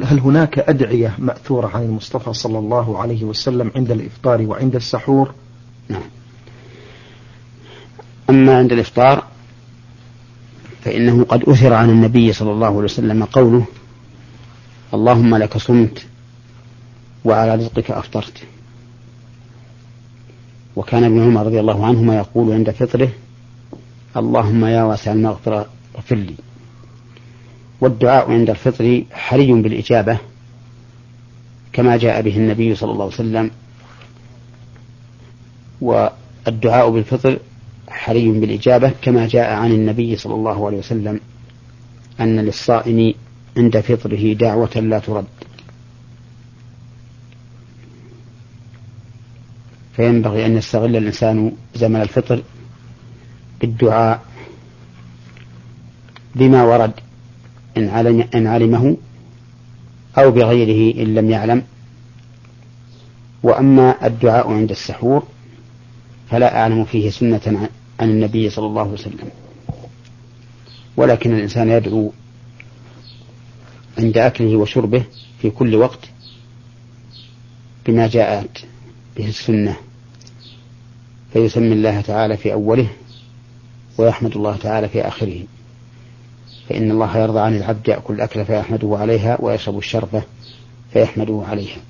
هل هناك أدعية مأثورة عن المصطفى صلى الله عليه وسلم عند الإفطار وعند السحور؟ نعم. أما عند الإفطار فإنه قد أثر عن النبي صلى الله عليه وسلم قوله: اللهم لك صمت وعلى رزقك أفطرت. وكان ابن عمر رضي الله عنهما يقول عند فطره: اللهم يا واسع المغفرة اغفر لي. والدعاء عند الفطر حري بالإجابة كما جاء به النبي صلى الله عليه وسلم. والدعاء بالفطر حري بالإجابة كما جاء عن النبي صلى الله عليه وسلم أن للصائم عند فطره دعوة لا ترد. فينبغي أن يستغل الإنسان زمن الفطر بالدعاء بما ورد إن علمه أو بغيره إن لم يعلم. وأما الدعاء عند السحور فلا أعلم فيه سنة عن النبي صلى الله عليه وسلم، ولكن الإنسان يدعو عند أكله وشربه في كل وقت بما جاءت به السنة، فيسمي الله تعالى في أوله ويحمد الله تعالى في آخره، فإن الله يرضى عن العبد يأكل الأكل فيحمده عليها ويشرب الشربة فيحمده عليها.